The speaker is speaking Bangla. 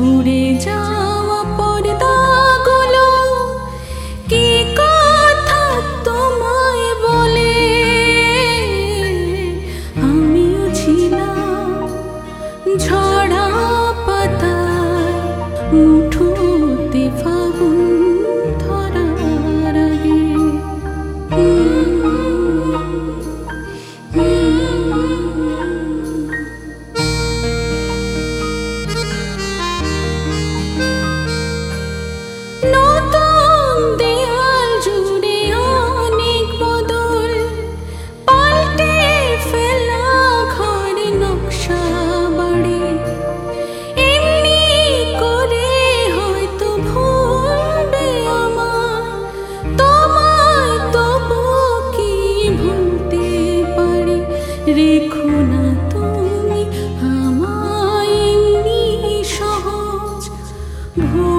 উড়ে যাওয়া পর্দাগুলো কি কথা তোমায় বলে, আমিও ছিলাম ঝরা পাতায় মুঠোতে ফাগুন ধরার আগে। নতুন দেয়াল জুড়ে অনেক বদল, পাল্টে ফেলা ঘরে নকশা বাড়ি, এমনি করে হয়তো ভুলবে আমার তোমায়, তবু কি ভুলতে পারি? রেখো না তুমি আমায় এমনি সহজ